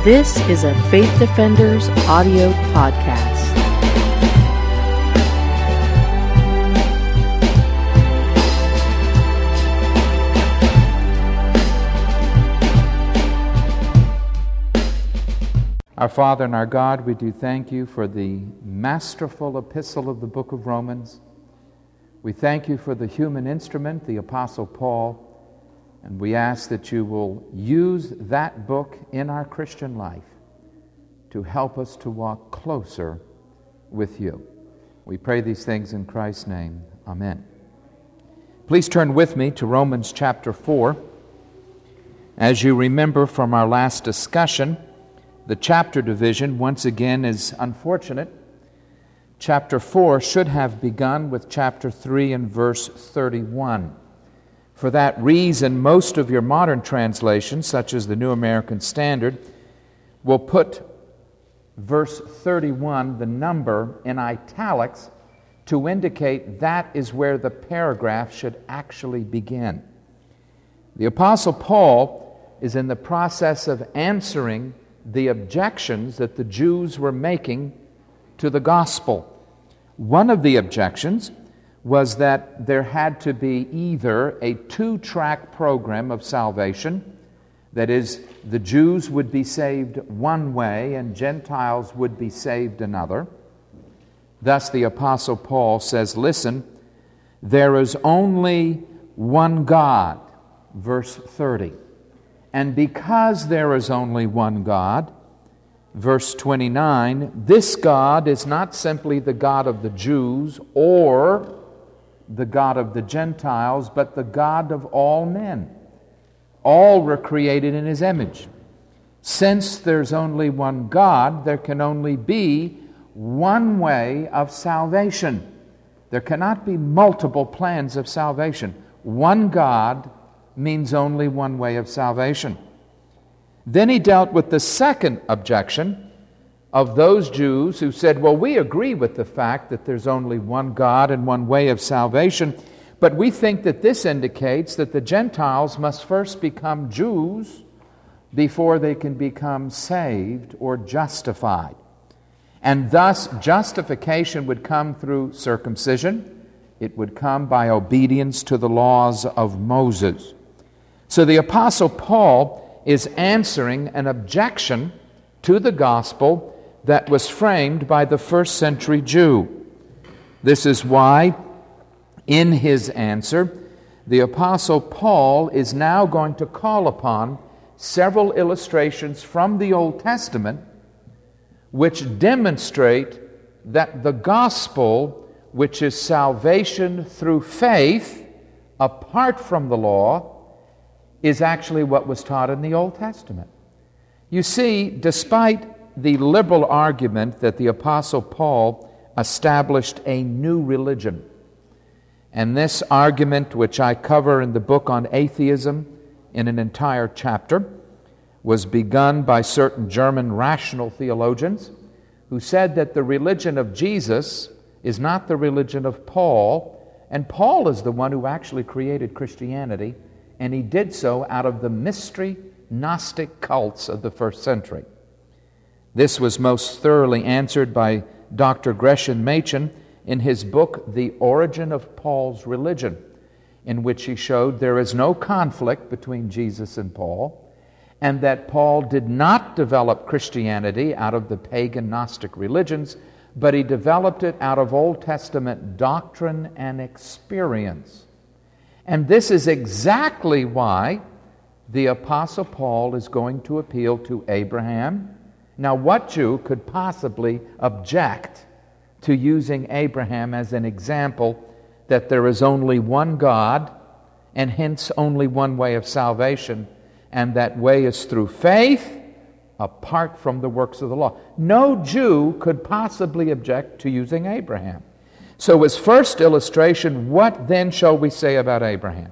This is a Faith Defenders audio podcast. Our Father and our God, we do thank you for the masterful epistle of the book of Romans. We thank you for the human instrument, the Apostle Paul, and we ask that you will use that book in our Christian life to help us to walk closer with you. We pray these things in Christ's name. Amen. Please turn with me to Romans chapter 4. As you remember from our last discussion, the chapter division, once again, is unfortunate. Chapter 4 should have begun with chapter 3 and verse 31. For that reason, most of your modern translations, such as the New American Standard, will put verse 31, the number, in italics to indicate that is where the paragraph should actually begin. The Apostle Paul is in the process of answering the objections that the Jews were making to the gospel. One of the objections was that there had to be either a two-track program of salvation, that is, the Jews would be saved one way and Gentiles would be saved another. Thus the Apostle Paul says, listen, there is only one God, verse 30. And because there is only one God, verse 29, this God is not simply the God of the Jews or the God of the Gentiles, but the God of all men. All were created in His image. Since there's only one God, there can only be one way of salvation. There cannot be multiple plans of salvation. One God means only one way of salvation. Then he dealt with the second objection of those Jews who said, well, we agree with the fact that there's only one God and one way of salvation, but we think that this indicates that the Gentiles must first become Jews before they can become saved or justified. And thus, justification would come through circumcision. It would come by obedience to the laws of Moses. So the Apostle Paul is answering an objection to the gospel that was framed by the first century Jew. This is why, in his answer, the Apostle Paul is now going to call upon several illustrations from the Old Testament which demonstrate that the gospel, which is salvation through faith, apart from the law, is actually what was taught in the Old Testament. You see, despite the liberal argument that the Apostle Paul established a new religion, and this argument, which I cover in the book on atheism in an entire chapter, was begun by certain German rational theologians who said that the religion of Jesus is not the religion of Paul, and Paul is the one who actually created Christianity, and he did so out of the mystery Gnostic cults of the first century. This was most thoroughly answered by Dr. Gresham Machen in his book, The Origin of Paul's Religion, in which he showed there is no conflict between Jesus and Paul, and that Paul did not develop Christianity out of the pagan Gnostic religions, but he developed it out of Old Testament doctrine and experience. And this is exactly why the Apostle Paul is going to appeal to Abraham. Now, what Jew could possibly object to using Abraham as an example that there is only one God and hence only one way of salvation, and that way is through faith apart from the works of the law? No Jew could possibly object to using Abraham. So his first illustration, what then shall we say about Abraham?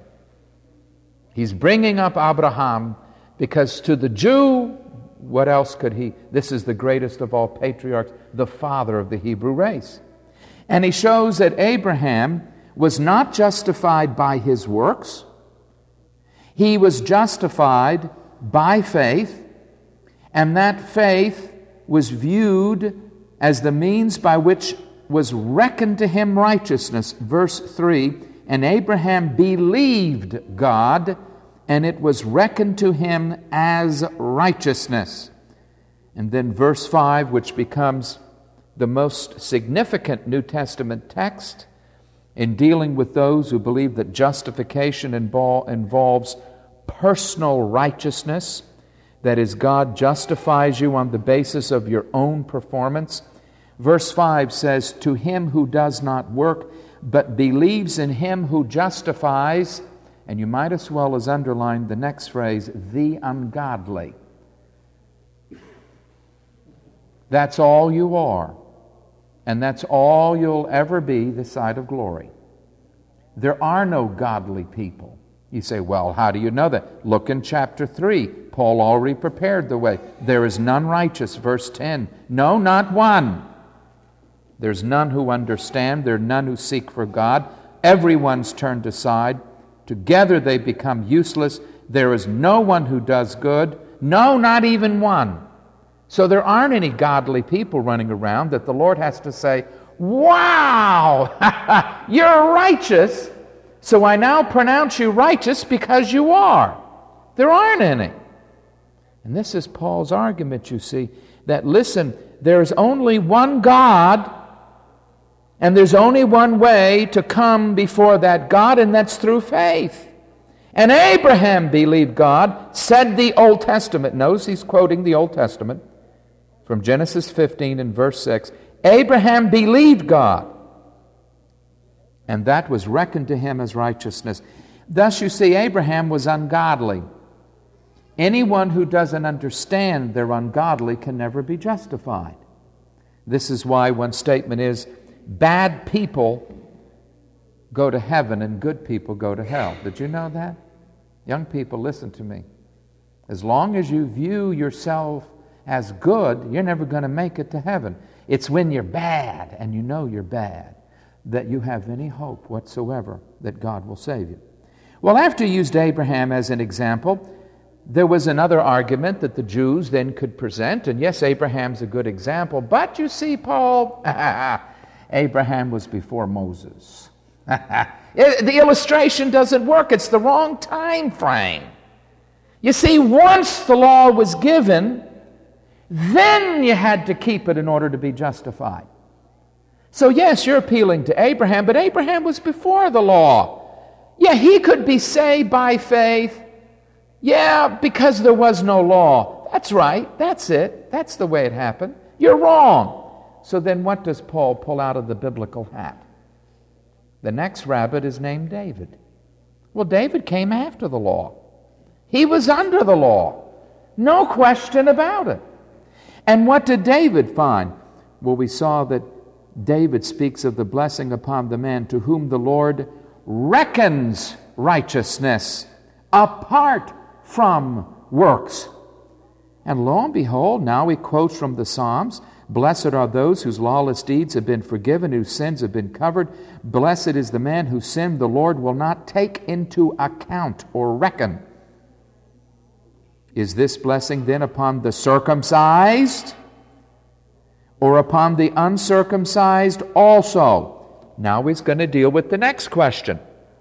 He's bringing up Abraham because to the Jew, what else could he? This is the greatest of all patriarchs, the father of the Hebrew race. And he shows that Abraham was not justified by his works. He was justified by faith, and that faith was viewed as the means by which was reckoned to him righteousness. Verse 3, and Abraham believed God, and it was reckoned to him as righteousness. And then verse 5, which becomes the most significant New Testament text in dealing with those who believe that justification involves personal righteousness. That is, God justifies you on the basis of your own performance. Verse 5 says, to him who does not work, but believes in him who justifies, and you might as well as underline the next phrase, the ungodly. That's all you are, and that's all you'll ever be this side of glory. There are no godly people. You say, well, how do you know that? Look in chapter 3. Paul already prepared the way. There is none righteous, verse 10. No, not one. There's none who understand. There are none who seek for God. Everyone's turned aside. Together they become useless. There is no one who does good. No, not even one. So there aren't any godly people running around that the Lord has to say, wow, you're righteous, so I now pronounce you righteous because you are. There aren't any. And this is Paul's argument, you see, that listen, there's only one God, and there's only one way to come before that God, and that's through faith. And Abraham believed God, said the Old Testament. Notice he's quoting the Old Testament from Genesis 15 and verse 6. Abraham believed God, and that was reckoned to him as righteousness. Thus you see, Abraham was ungodly. Anyone who doesn't understand they're ungodly can never be justified. This is why one statement is, bad people go to heaven and good people go to hell. Did you know that? Young people, listen to me. As long as you view yourself as good, you're never going to make it to heaven. It's when you're bad, and you know you're bad, that you have any hope whatsoever that God will save you. Well, after you used Abraham as an example, there was another argument that the Jews then could present, and yes, Abraham's a good example, but you see, Paul, Abraham was before Moses. The illustration doesn't work. It's the wrong time frame. You see, once the law was given, then you had to keep it in order to be justified. So yes, you're appealing to Abraham, but Abraham was before the law. Yeah, he could be saved by faith. Yeah, because there was no law. That's right. That's it. That's the way it happened. You're wrong. So then what does Paul pull out of the biblical hat? The next rabbit is named David. Well, David came after the law. He was under the law. No question about it. And what did David find? Well, we saw that David speaks of the blessing upon the man to whom the Lord reckons righteousness apart from works. And lo and behold, now he quotes from the Psalms, blessed are those whose lawless deeds have been forgiven, whose sins have been covered. Blessed is the man whose sin the Lord will not take into account or reckon. Is this blessing then upon the circumcised or upon the uncircumcised also? Now he's going to deal with the next question,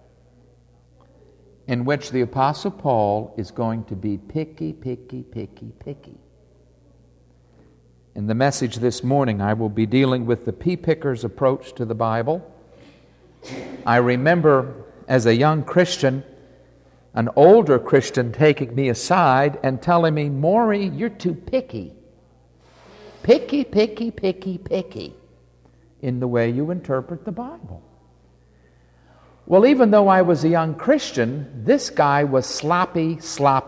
in which the Apostle Paul is going to be picky. In the message this morning, I will be dealing with the pea-picker's approach to the Bible. I remember as a young Christian, an older Christian taking me aside and telling me, Maury, you're too picky. Picky in the way you interpret the Bible. Well, even though I was a young Christian, this guy was sloppy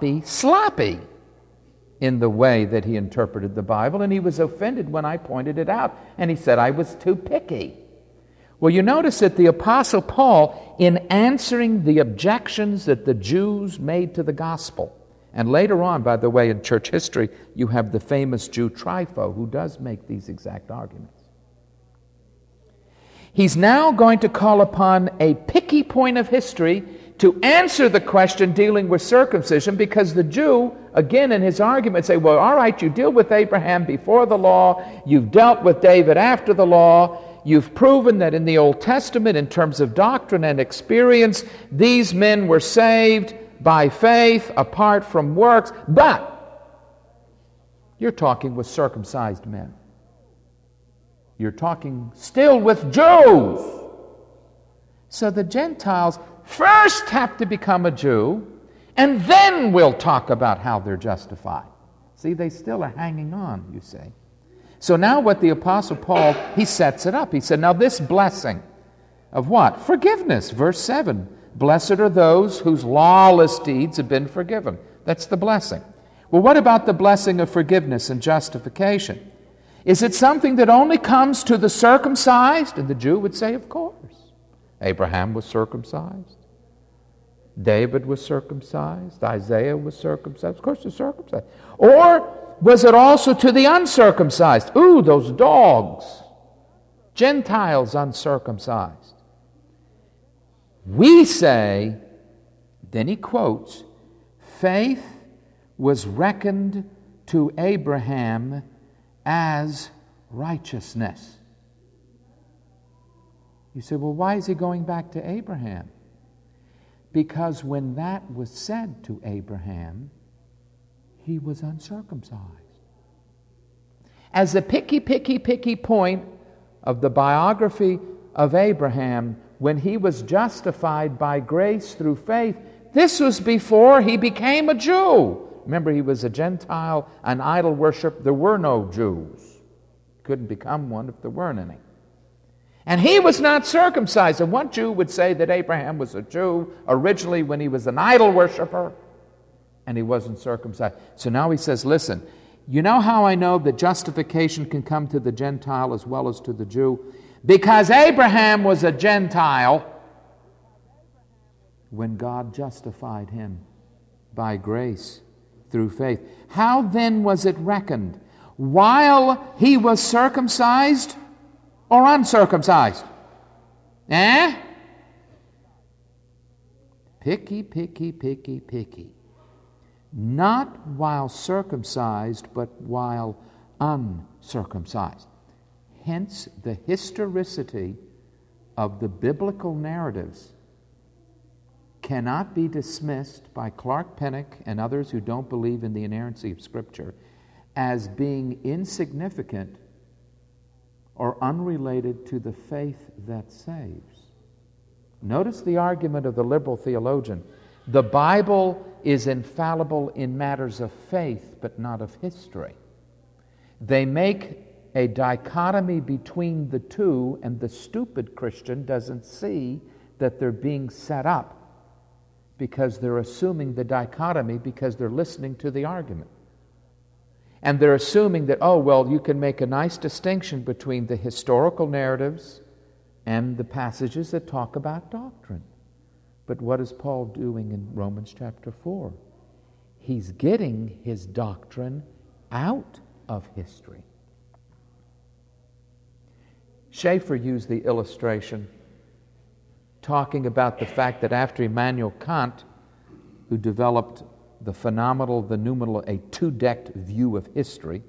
in the way that he interpreted the Bible, and he was offended when I pointed it out, and he said I was too picky. Well, you notice that the Apostle Paul, in answering the objections that the Jews made to the gospel, and later on, by the way, in church history, you have the famous Jew Trypho, who does make these exact arguments. He's now going to call upon a picky point of history to answer the question dealing with circumcision, because the Jew, again in his argument, say, well, all right, you deal with Abraham before the law, you've dealt with David after the law, you've proven that in the Old Testament, in terms of doctrine and experience, these men were saved by faith apart from works, but you're talking with circumcised men. You're talking still with Jews. So the Gentiles first have to become a Jew, and then we'll talk about how they're justified. See, they still are hanging on, you see. So now what the Apostle Paul, he sets it up. He said, now this blessing of what? Forgiveness. Verse 7, blessed are those whose lawless deeds have been forgiven. That's the blessing. Well, what about the blessing of forgiveness and justification? Is it something that only comes to the circumcised? And the Jew would say, of course. Abraham was circumcised. David was circumcised. Isaiah was circumcised. Of course, they're circumcised. Or was it also to the uncircumcised? Ooh, those dogs. Gentiles uncircumcised. We say, then he quotes, faith was reckoned to Abraham as righteousness. You say, well, why is he going back to Abraham? Because when that was said to Abraham, he was uncircumcised. As the picky point of the biography of Abraham, when he was justified by grace through faith, this was before he became a Jew. Remember, he was a Gentile, an idol worshiper. There were no Jews. Couldn't become one if there weren't any. And he was not circumcised. And what Jew would say that Abraham was a Jew originally when he was an idol worshiper and he wasn't circumcised? So now he says, listen, you know how I know that justification can come to the Gentile as well as to the Jew? Because Abraham was a Gentile when God justified him by grace through faith. How then was it reckoned? While he was circumcised or uncircumcised? Picky. Not while circumcised, but while uncircumcised. Hence, the historicity of the biblical narratives cannot be dismissed by Clark Pennock and others who don't believe in the inerrancy of Scripture as being insignificant or unrelated to the faith that saves. Notice the argument of the liberal theologian. The Bible is infallible in matters of faith, but not of history. They make a dichotomy between the two, and the stupid Christian doesn't see that they're being set up because they're assuming the dichotomy because they're listening to the argument. And they're assuming that, oh, well, you can make a nice distinction between the historical narratives and the passages that talk about doctrine. But what is Paul doing in Romans chapter 4? He's getting his doctrine out of history. Schaeffer used the illustration talking about the fact that after Immanuel Kant, who developed the phenomenal, the noumenal, a two-decked view of history,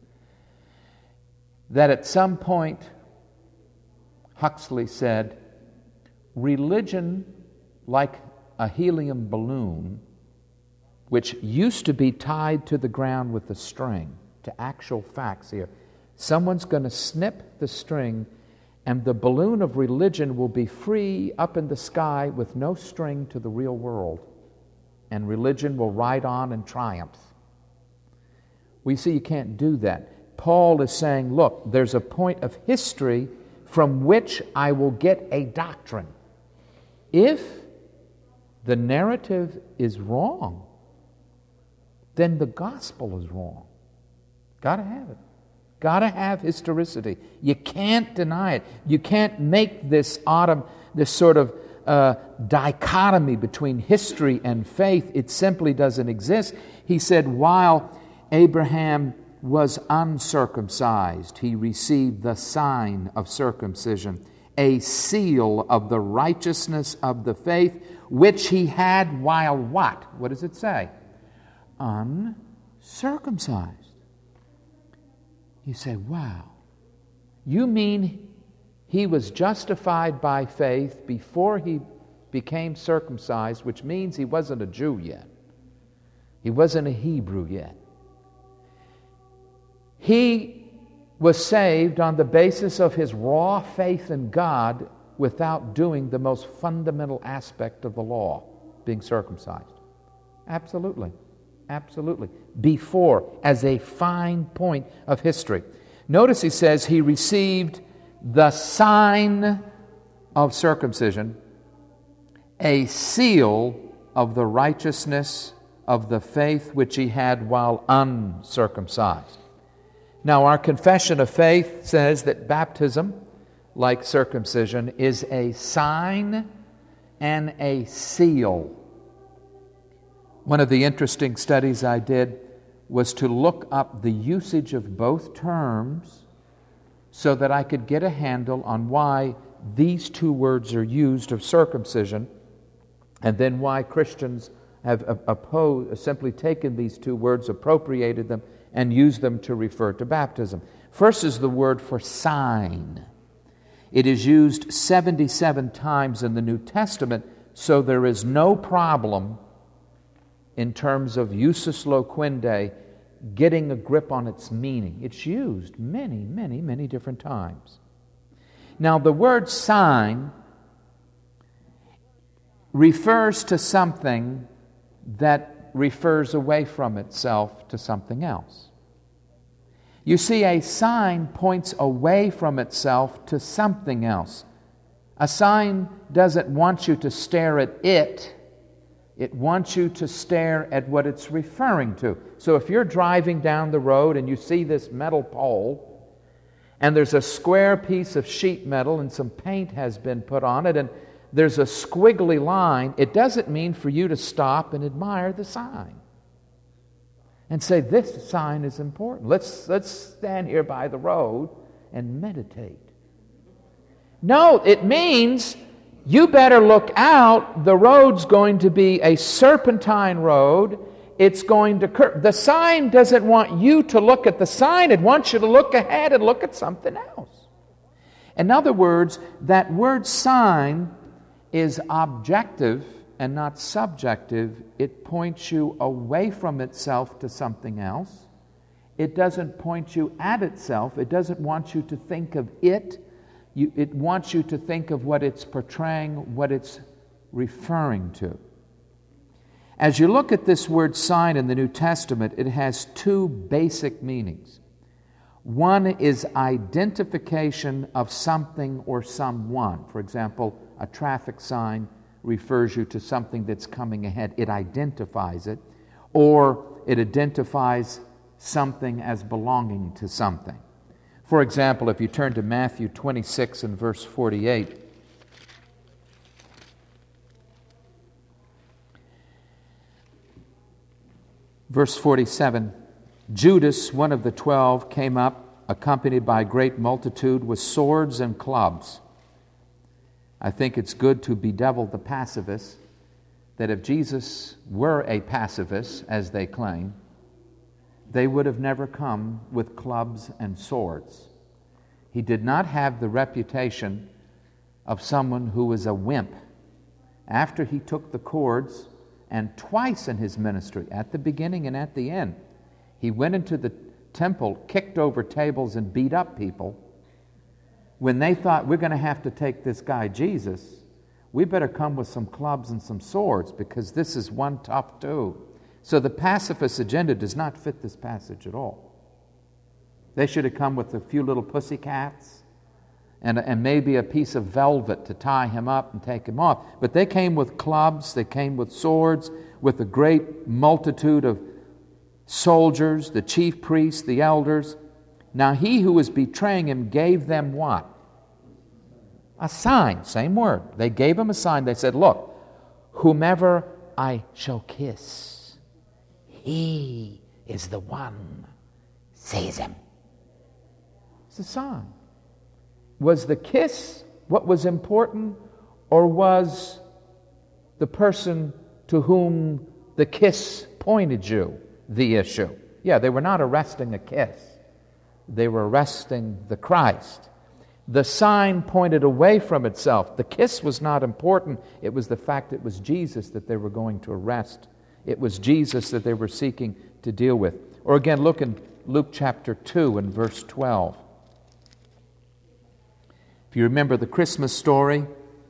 that at some point Huxley said, religion, like a helium balloon, which used to be tied to the ground with a string, to actual facts here. Someone's going to snip the string, and the balloon of religion will be free up in the sky with no string to the real world. And religion will ride on and triumph. We see you can't do that. Paul is saying, look, there's a point of history from which I will get a doctrine. If the narrative is wrong, then the gospel is wrong. Got to have it. Got to have historicity. You can't deny it. You can't make this sort of dichotomy between history and faith. It simply doesn't exist. He said, while Abraham was uncircumcised, he received the sign of circumcision, a seal of the righteousness of the faith which he had while what? What does it say? Uncircumcised. You say, wow. You mean he was justified by faith before he became circumcised, which means he wasn't a Jew yet. He wasn't a Hebrew yet. He was saved on the basis of his raw faith in God without doing the most fundamental aspect of the law, being circumcised. Absolutely. Absolutely. Before, as a fine point of history. Notice he says he received the sign of circumcision, a seal of the righteousness of the faith which he had while uncircumcised. Now, our confession of faith says that baptism, like circumcision, is a sign and a seal. One of the interesting studies I did was to look up the usage of both terms so that I could get a handle on why these two words are used of circumcision, and then why Christians have simply taken these two words, appropriated them, and used them to refer to baptism. First is the word for sign. It is used 77 times in the New Testament, so there is no problem in terms of usus loquendi getting a grip on its meaning. It's used many, many, many different times. Now, the word sign refers to something that refers away from itself to something else. You see, a sign points away from itself to something else. A sign doesn't want you to stare at it. It wants you to stare at what it's referring to. So if you're driving down the road and you see this metal pole, and there's a square piece of sheet metal and some paint has been put on it, and there's a squiggly line, it doesn't mean for you to stop and admire the sign and say, this sign is important. Let's stand here by the road and meditate. No, it means you better look out. The road's going to be a serpentine road. It's going to curve. The sign doesn't want you to look at the sign. It wants you to look ahead and look at something else. In other words, that word sign is objective and not subjective. It points you away from itself to something else. It doesn't point you at itself. It doesn't want you to think of it. It wants you to think of what it's portraying, what it's referring to. As you look at this word sign in the New Testament, it has two basic meanings. One is identification of something or someone. For example, a traffic sign refers you to something that's coming ahead. It identifies it, or it identifies something as belonging to something. For example, if you turn to Matthew 26 and verse 48, verse 47, Judas, one of the 12, came up, accompanied by a great multitude with swords and clubs. I think it's good to bedevil the pacifists, that if Jesus were a pacifist, as they claim, they would have never come with clubs and swords. He did not have the reputation of someone who was a wimp. After he took the cords, and twice in his ministry, at the beginning and at the end, he went into the temple, kicked over tables, and beat up people. When they thought, we're going to have to take this guy Jesus, we better come with some clubs and some swords, because this is one tough dude. So the pacifist agenda does not fit this passage at all. They should have come with a few little pussycats and maybe a piece of velvet to tie him up and take him off. But they came with clubs, they came with swords, with a great multitude of soldiers, the chief priests, the elders. Now he who was betraying him gave them what? A sign, same word. They gave him a sign. They said, look, whomever I shall kiss, he is the one. Seize him. It's a sign. Was the kiss what was important, or was the person to whom the kiss pointed you the issue. Yeah, they were not arresting a kiss. They were arresting the Christ. The sign pointed away from itself. The kiss was not important. It was the fact it was Jesus that they were going to arrest. It was Jesus that they were seeking to deal with. Or again, look in Luke chapter 2 and verse 12. If you remember the Christmas story,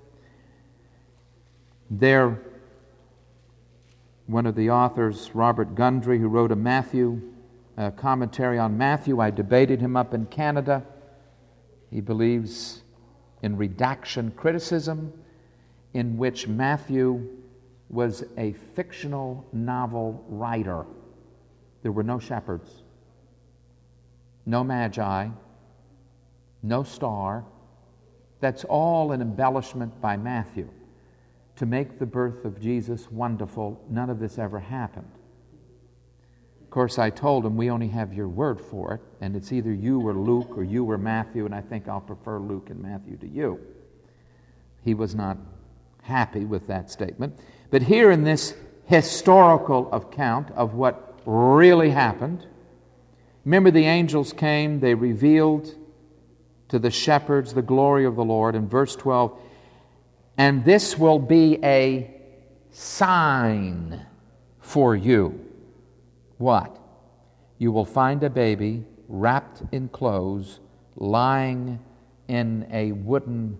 there, one of the authors, Robert Gundry, who wrote a commentary on Matthew, I debated him up in Canada. He believes in redaction criticism, in which Matthew was a fictional novel writer. There were no shepherds, no magi, no star. That's all an embellishment by Matthew to make the birth of Jesus wonderful. None of this ever happened. Of course, I told him, we only have your word for it, and it's either you or Luke or you or Matthew, and I think I'll prefer Luke and Matthew to you. He was not happy with that statement. But here in this historical account of what really happened, remember the angels came, they revealed to the shepherds the glory of the Lord. In verse 12, and this will be a sign for you. What? You will find a baby wrapped in clothes, lying in a wooden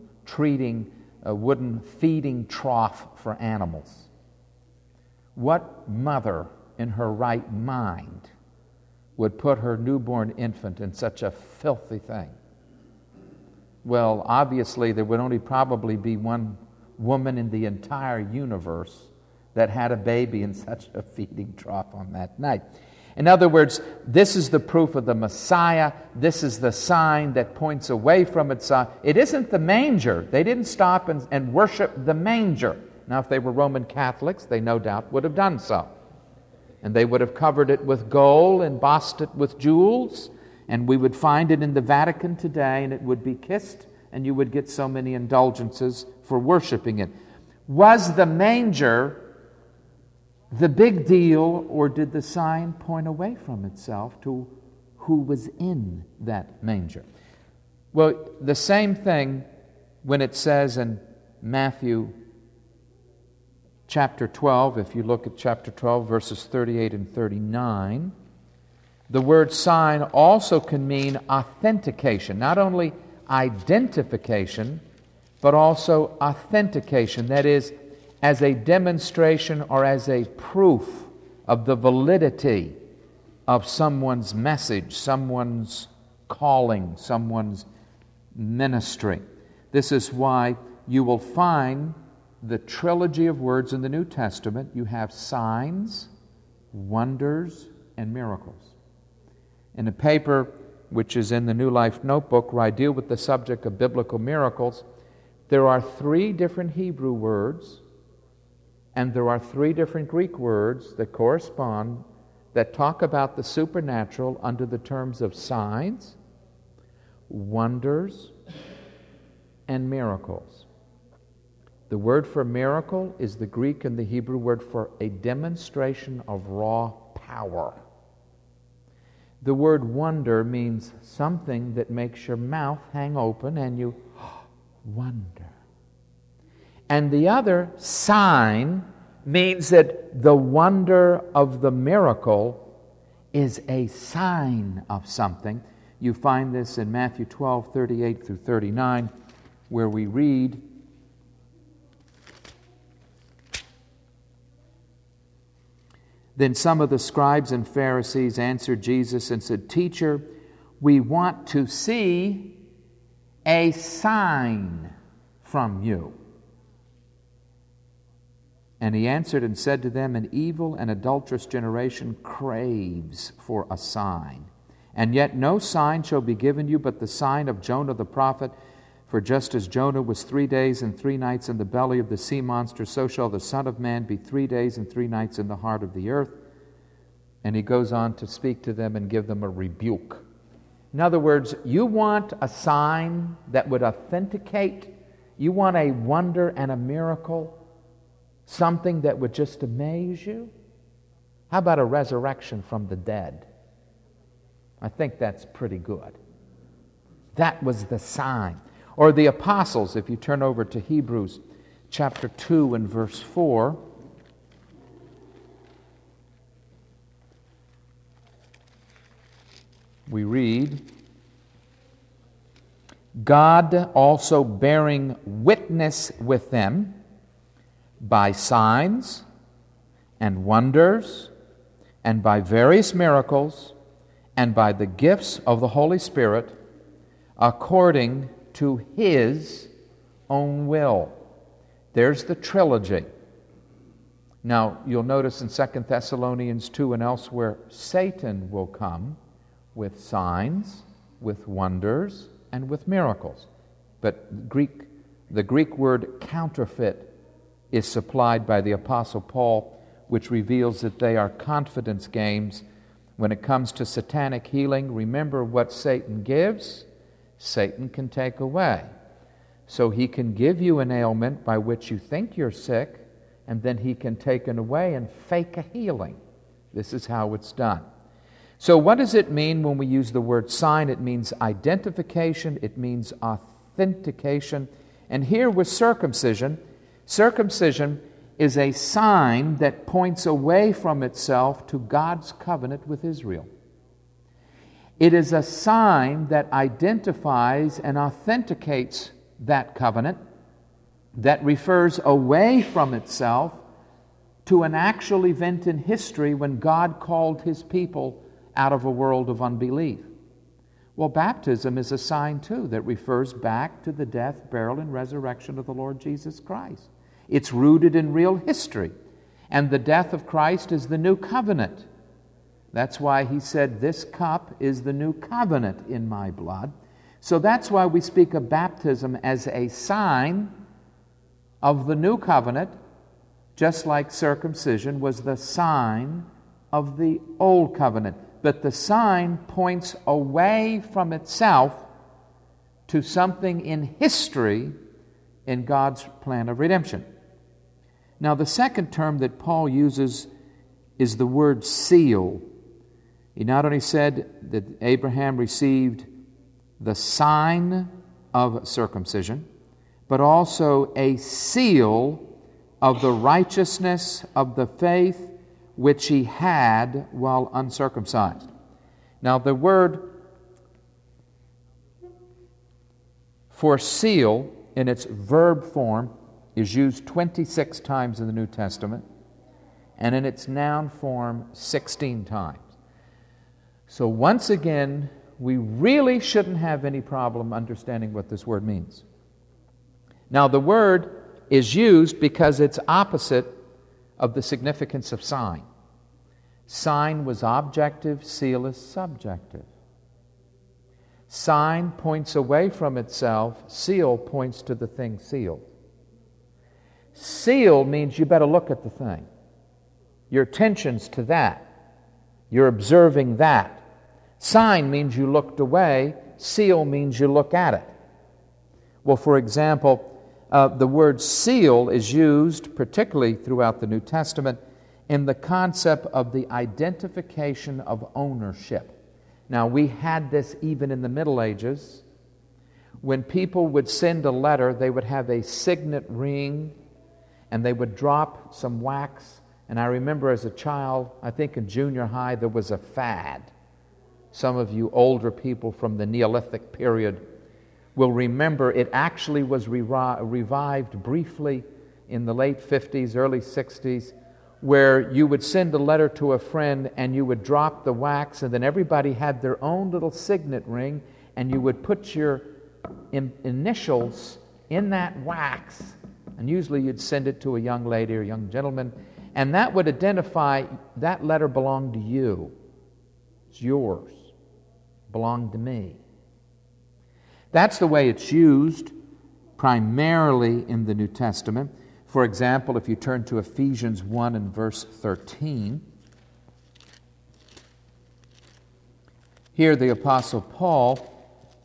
feeding trough for animals. What mother in her right mind would put her newborn infant in such a filthy thing? Well, obviously, there would only probably be one woman in the entire universe that had a baby in such a feeding trough on that night. In other words, this is the proof of the Messiah. This is the sign that points away from its sign. It isn't the manger. They didn't stop and worship the manger. Now, if they were Roman Catholics, they no doubt would have done so. And they would have covered it with gold, embossed it with jewels, and we would find it in the Vatican today, and it would be kissed, and you would get so many indulgences for worshiping it. Was the manger the big deal, or did the sign point away from itself to who was in that manger? Well, the same thing when it says in Matthew chapter 12, if you look at chapter 12, verses 38 and 39, the word sign also can mean authentication, not only identification, but also authentication. That is, as a demonstration or as a proof of the validity of someone's message, someone's calling, someone's ministry. This is why you will find the trilogy of words in the New Testament. You have signs, wonders, and miracles. In a paper which is in the New Life Notebook, where I deal with the subject of biblical miracles, there are 3 different Hebrew words, and there are 3 different Greek words that correspond, that talk about the supernatural under the terms of signs, wonders, and miracles. The word for miracle is the Greek and the Hebrew word for a demonstration of raw power. The word wonder means something that makes your mouth hang open and you wonder. And the other, sign, means that the wonder of the miracle is a sign of something. You find this in Matthew 12, 38 through 39, where we read, Then some of the scribes and Pharisees answered Jesus and said, Teacher, we want to see a sign from you. And he answered and said to them, An evil and adulterous generation craves for a sign. And yet no sign shall be given you but the sign of Jonah the prophet. For just as Jonah was 3 days and 3 nights in the belly of the sea monster, so shall the Son of Man be 3 days and 3 nights in the heart of the earth. And he goes on to speak to them and give them a rebuke. In other words, you want a sign that would authenticate, you want a wonder and a miracle, Something that would just amaze you? How about a resurrection from the dead? I think that's pretty good. That was the sign. Or the apostles, if you turn over to Hebrews chapter 2 and verse 4. We read, God also bearing witness with them by signs and wonders and by various miracles and by the gifts of the Holy Spirit according to His own will. There's the trilogy. Now, you'll notice in 2 Thessalonians 2 and elsewhere, Satan will come with signs, with wonders, and with miracles. But the Greek word counterfeit is supplied by the Apostle Paul, which reveals that they are confidence games. When it comes to satanic healing, remember what Satan gives, Satan can take away. So he can give you an ailment by which you think you're sick, and then he can take it away and fake a healing. This is how it's done. So what does it mean when we use the word sign? It means identification, it means authentication. And here with circumcision, circumcision is a sign that points away from itself to God's covenant with Israel. It is a sign that identifies and authenticates that covenant, that refers away from itself to an actual event in history when God called His people out of a world of unbelief. Well, baptism is a sign too that refers back to the death, burial, and resurrection of the Lord Jesus Christ. It's rooted in real history. And the death of Christ is the new covenant. That's why He said, this cup is the new covenant in my blood. So that's why we speak of baptism as a sign of the new covenant, just like circumcision was the sign of the old covenant. But the sign points away from itself to something in history in God's plan of redemption. Now, the second term that Paul uses is the word seal. He not only said that Abraham received the sign of circumcision, but also a seal of the righteousness of the faith which he had while uncircumcised. Now, the word for seal in its verb form is used 26 times in the New Testament, and in its noun form 16 times. So once again, we really shouldn't have any problem understanding what this word means. Now, the word is used because it's opposite of the significance of sign. Sign was objective, seal is subjective. Sign points away from itself, seal points to the thing sealed. Seal means you better look at the thing. Your attention's to that. You're observing that. Sign means you looked away, seal means you look at it. Well, for example, the word seal is used, particularly throughout the New Testament, in the concept of the identification of ownership. Now, we had this even in the Middle Ages. When people would send a letter, they would have a signet ring, and they would drop some wax. And I remember as a child, I think in junior high, there was a fad. Some of you older people from the Neolithic period will remember it actually was revived briefly in the late 50s, early 60s, where you would send a letter to a friend and you would drop the wax, and then everybody had their own little signet ring, and you would put your initials in that wax, and usually you'd send it to a young lady or young gentleman, and that would identify that letter belonged to you. It's yours. Belonged to me. That's the way it's used primarily in the New Testament. For example, if you turn to Ephesians 1 and verse 13, here the Apostle Paul,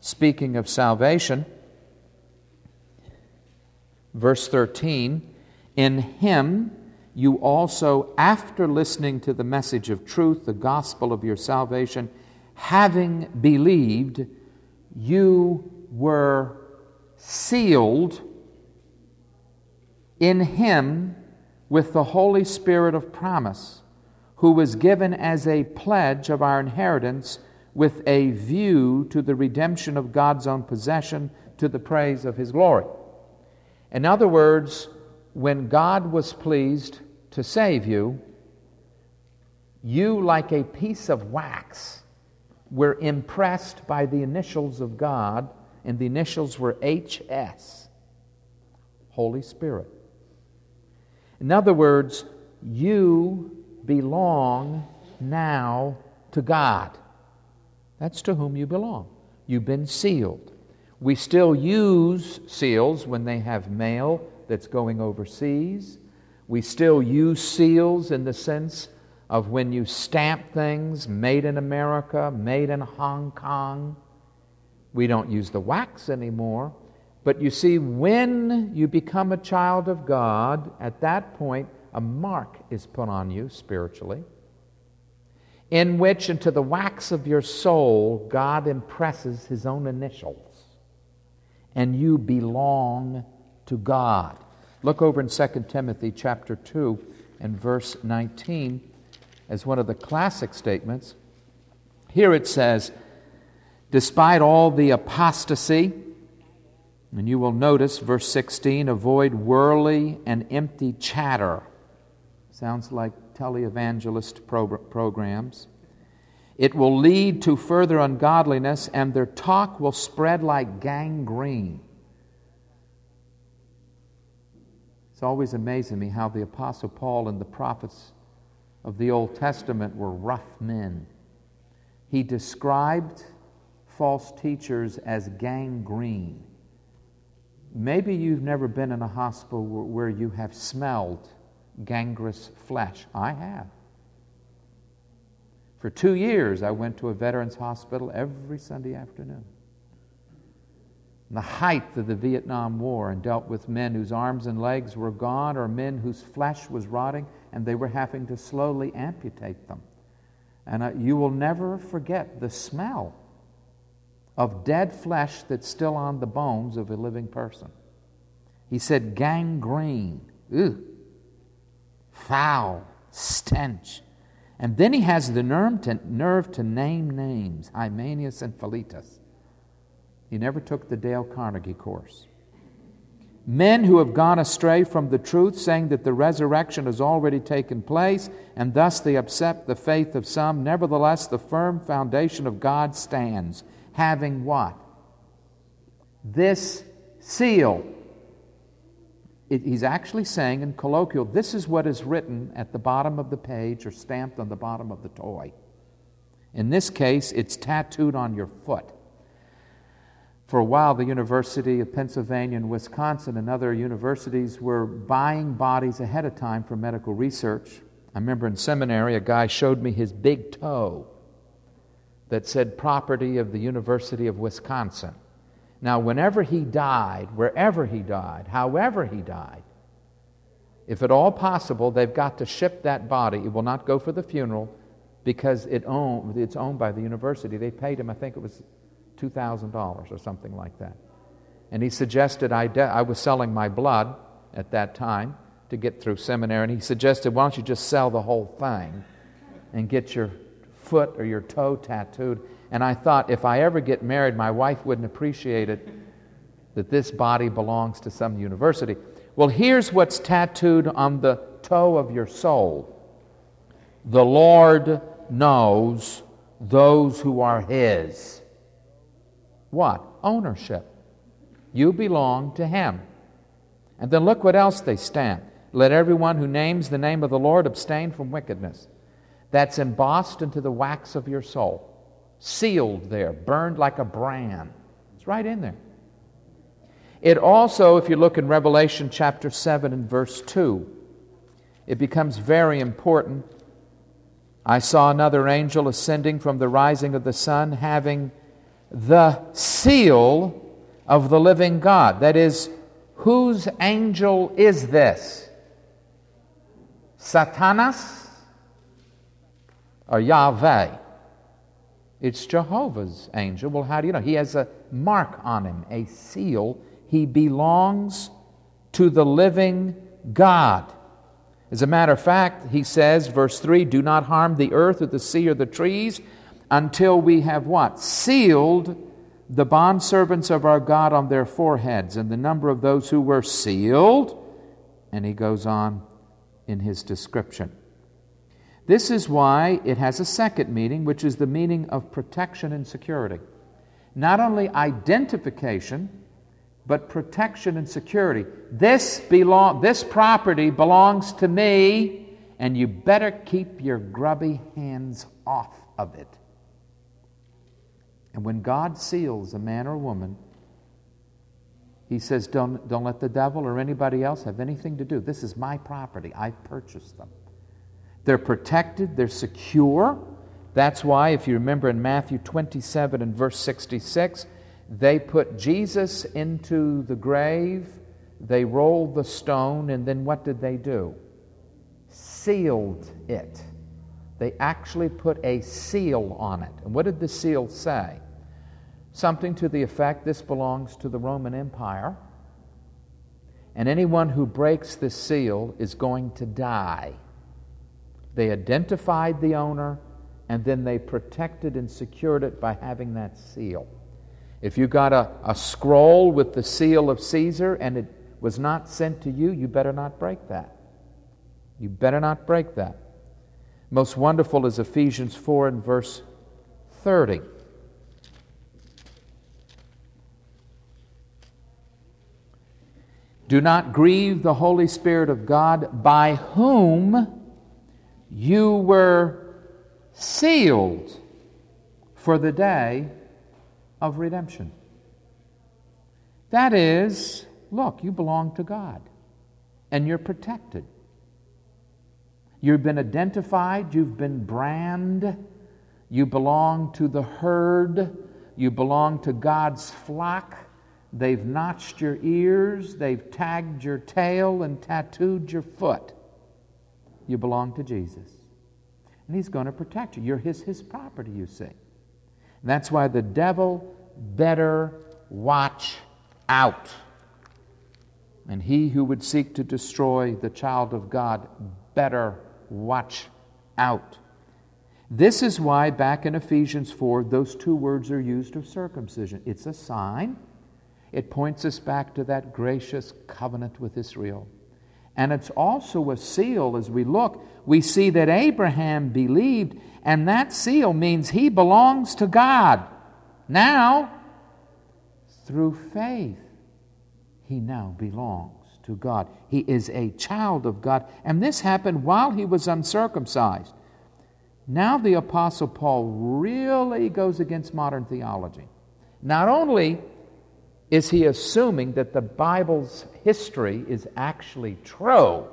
speaking of salvation, verse 13, In Him you also, after listening to the message of truth, the gospel of your salvation, having believed, you were sealed in Him with the Holy Spirit of promise, who was given as a pledge of our inheritance with a view to the redemption of God's own possession, to the praise of His glory. In other words, when God was pleased to save you, you, like a piece of wax, were impressed by the initials of God, and the initials were HS, Holy Spirit. In other words, you belong now to God. That's to whom you belong. You've been sealed. We still use seals when they have mail that's going overseas. We still use seals in the sense of when you stamp things, made in America, made in Hong Kong. We don't use the wax anymore. But you see, when you become a child of God, at that point, a mark is put on you spiritually, in which into the wax of your soul, God impresses His own initials, and you belong to God. Look over in 2 Timothy chapter 2 and verse 19 as one of the classic statements. Here it says, despite all the apostasy, and you will notice, verse 16, avoid worldly and empty chatter. Sounds like televangelist programs. It will lead to further ungodliness, and their talk will spread like gangrene. It's always amazing me how the Apostle Paul and the prophets of the Old Testament were rough men. He described false teachers as gangrene. Maybe you've never been in a hospital where you have smelled gangrenous flesh. I have. For 2 years, I went to a veterans hospital every Sunday afternoon. In the height of the Vietnam War, and dealt with men whose arms and legs were gone, or men whose flesh was rotting, and they were having to slowly amputate them. And you will never forget the smell of dead flesh that's still on the bones of a living person. He said gangrene, foul, stench. And then he has the nerve to name names, Hymenaeus and Philetus. He never took the Dale Carnegie course. Men who have gone astray from the truth, saying that the resurrection has already taken place, and thus they upset the faith of some. Nevertheless, the firm foundation of God stands, having what? This seal. He's actually saying in colloquial, this is what is written at the bottom of the page or stamped on the bottom of the toy. In this case, it's tattooed on your foot. For a while, the University of Pennsylvania and Wisconsin and other universities were buying bodies ahead of time for medical research. I remember in seminary, a guy showed me his big toe that said property of the University of Wisconsin. Now, whenever he died, wherever he died, however he died, if at all possible, they've got to ship that body. It will not go for the funeral because it's owned by the university. They paid him, I think it was $2,000 or something like that. And he suggested, I was selling my blood at that time to get through seminary, and he suggested, why don't you just sell the whole thing and get your foot or your toe tattooed. And I thought, if I ever get married, my wife wouldn't appreciate it that this body belongs to some university. Well, here's what's tattooed on the toe of your soul. The Lord knows those who are His. What? Ownership. You belong to Him. And then look what else they stamp. Let everyone who names the name of the Lord abstain from wickedness. That's embossed into the wax of your soul. Sealed there, burned like a brand. It's right in there. It also, if you look in Revelation chapter 7 and verse 2, it becomes very important. I saw another angel ascending from the rising of the sun, having the seal of the living God. That is, whose angel is this? Satanas or Yahweh? It's Jehovah's angel. Well, how do you know? He has a mark on him, a seal. He belongs to the living God. As a matter of fact, he says, verse 3, do not harm the earth or the sea or the trees until we have what? Sealed the bondservants of our God on their foreheads, and the number of those who were sealed. And he goes on in his description. This is why it has a second meaning, which is the meaning of protection and security. Not only identification, but protection and security. This property belongs to me, and you better keep your grubby hands off of it. And when God seals a man or woman, He says, don't let the devil or anybody else have anything to do. This is my property. I purchased them. They're protected. They're secure. That's why, if you remember in Matthew 27 and verse 66, they put Jesus into the grave, they rolled the stone, and then what did they do? Sealed it. They actually put a seal on it. And what did the seal say? Something to the effect, this belongs to the Roman Empire, and anyone who breaks this seal is going to die. They identified the owner, and then they protected and secured it by having that seal. If you got a scroll with the seal of Caesar and it was not sent to you, you better not break that. You better not break that. Most wonderful is Ephesians 4 and verse 30. Do not grieve the Holy Spirit of God, by whom you were sealed for the day of redemption. That is, look, you belong to God, and you're protected. You've been identified, you've been branded, you belong to the herd, you belong to God's flock. They've notched your ears, they've tagged your tail and tattooed your foot. You belong to Jesus. And He's going to protect you. You're His property, you see. And that's why the devil better watch out. And he who would seek to destroy the child of God better watch out. This is why back in Ephesians 4, those two words are used of circumcision. It's a sign. It points us back to that gracious covenant with Israel. And it's also a seal. As we look, we see that Abraham believed, and that seal means he belongs to God. Now, through faith, he now belongs to God. He is a child of God. And this happened while he was uncircumcised. Now the Apostle Paul really goes against modern theology. Not only is he assuming that the Bible's history is actually true,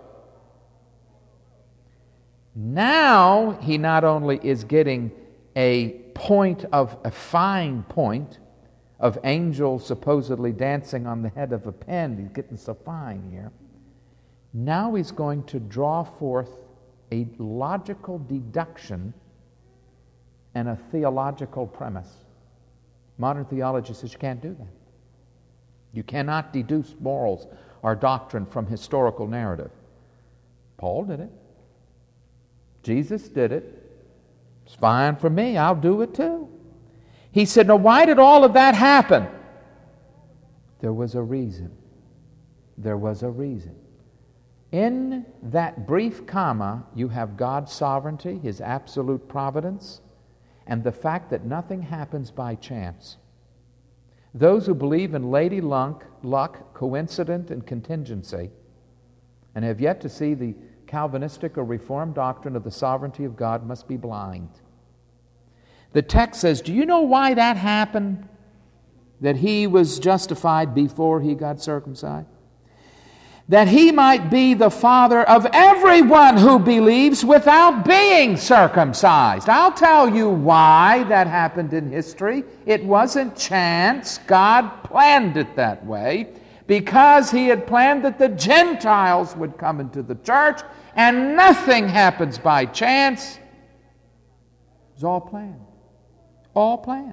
now he not only is getting a fine point of angels supposedly dancing on the head of a pen, he's getting so fine here. Now he's going to draw forth a logical deduction and a theological premise. Modern theology says you can't do that. You cannot deduce morals or doctrine from historical narrative. Paul did it. Jesus did it. It's fine for me. I'll do it too. He said, now why did all of that happen? There was a reason. There was a reason. In that brief comma, you have God's sovereignty, His absolute providence, and the fact that nothing happens by chance. Those who believe in lady luck, coincidence, and contingency, and have yet to see the Calvinistic or Reformed doctrine of the sovereignty of God must be blind. The text says, do you know why that happened? That he was justified before he got circumcised? That he might be the father of everyone who believes without being circumcised. I'll tell you why that happened in history. It wasn't chance. God planned it that way because He had planned that the Gentiles would come into the church, and nothing happens by chance. It's all planned. All planned.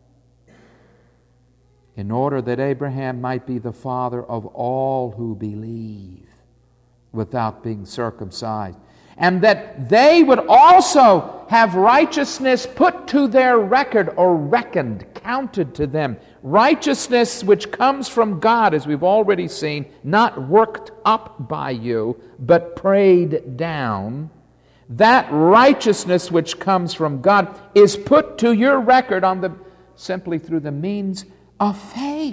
In order that Abraham might be the father of all who believe without being circumcised, and that they would also have righteousness put to their record, or reckoned, counted to them. Righteousness which comes from God, as we've already seen, not worked up by you, but prayed down. That righteousness which comes from God is put to your record simply through the means of faith.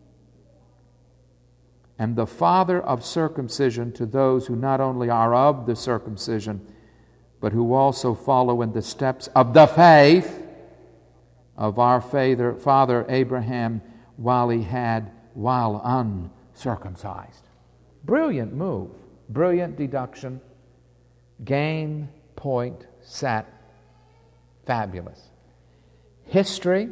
And the father of circumcision to those who not only are of the circumcision, but who also follow in the steps of the faith of our father Abraham while uncircumcised. Brilliant move, brilliant deduction, game, point, set, fabulous. History,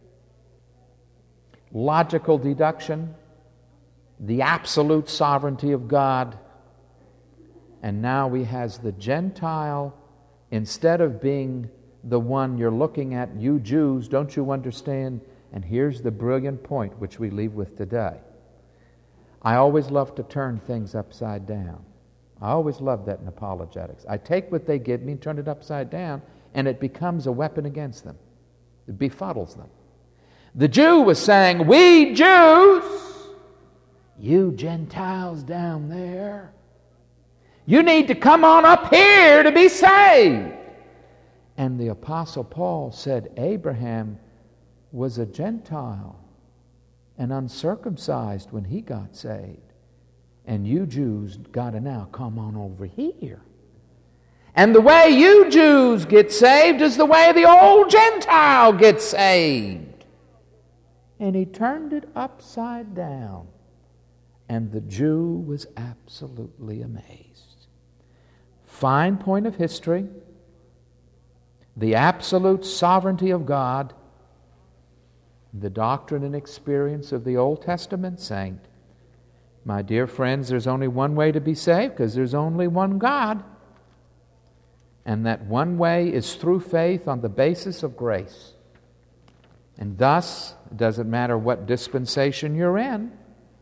logical deduction, the absolute sovereignty of God, and now he has the Gentile, instead of being the one you're looking at, you Jews, don't you understand? And here's the brilliant point which we leave with today. I always love to turn things upside down. I always love that in apologetics. I take what they give me and turn it upside down, and it becomes a weapon against them. It befuddles them. The Jew was saying, we Jews, you Gentiles down there, you need to come on up here to be saved. And the Apostle Paul said Abraham was a Gentile and uncircumcised when he got saved. And you Jews got to now come on over here. And the way you Jews get saved is the way the old Gentile gets saved. And he turned it upside down. And the Jew was absolutely amazed. Fine point of history, the absolute sovereignty of God, the doctrine and experience of the Old Testament saint. My dear friends, there's only one way to be saved because there's only one God. And that one way is through faith on the basis of grace. And thus, it doesn't matter what dispensation you're in,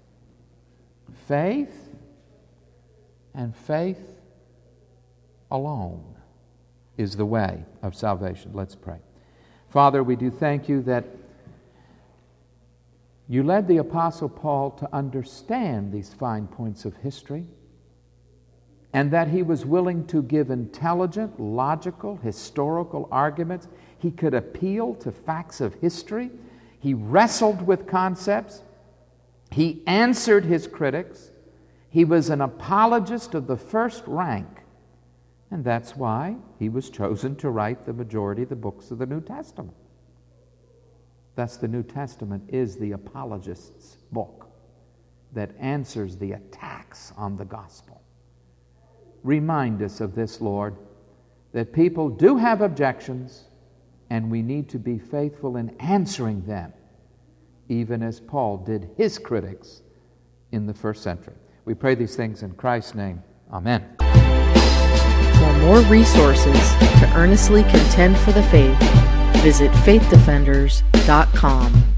faith and faith alone is the way of salvation. Let's pray. Father, we do thank you that you led the Apostle Paul to understand these fine points of history, and that he was willing to give intelligent, logical, historical arguments. He could appeal to facts of history. He wrestled with concepts. He answered his critics. He was an apologist of the first rank. And that's why he was chosen to write the majority of the books of the New Testament. Thus, the New Testament is the apologist's book that answers the attacks on the gospel. Remind us of this, Lord, that people do have objections, and we need to be faithful in answering them, even as Paul did his critics in the first century. We pray these things in Christ's name. Amen. For more resources to earnestly contend for the faith, visit faithdefenders.com.